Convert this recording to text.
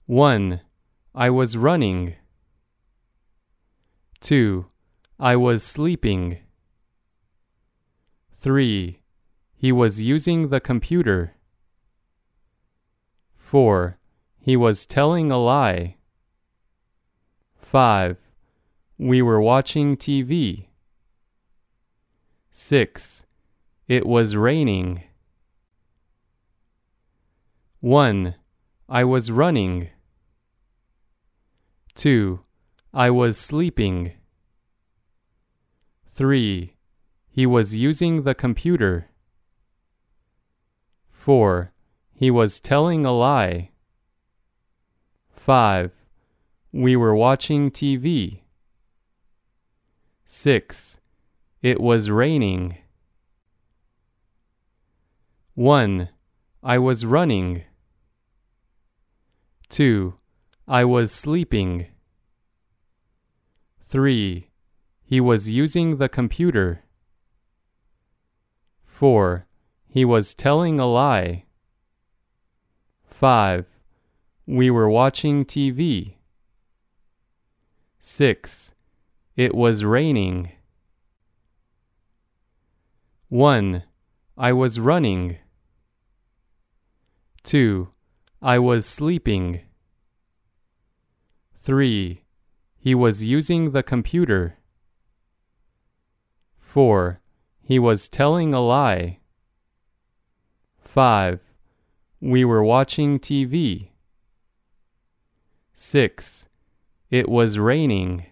1. I was running. 2. I was sleeping. 3. He was using the computer. 4. He was telling a lie. 5. We were watching TV. 6. It was raining. 1. I was running. 2. I was sleeping. 3. He was using the computer. 4. He was telling a lie. 5. We were watching TV. 6. It was raining. 1. I was running. 2. I was sleeping. 3. He was using the computer. 4. He was telling a lie. 5. We were watching TV. 6. It was raining. 1. I was running. 2. I was sleeping. 3. He was using the computer. 4. He was telling a lie. 5. We were watching TV. 6. It was raining.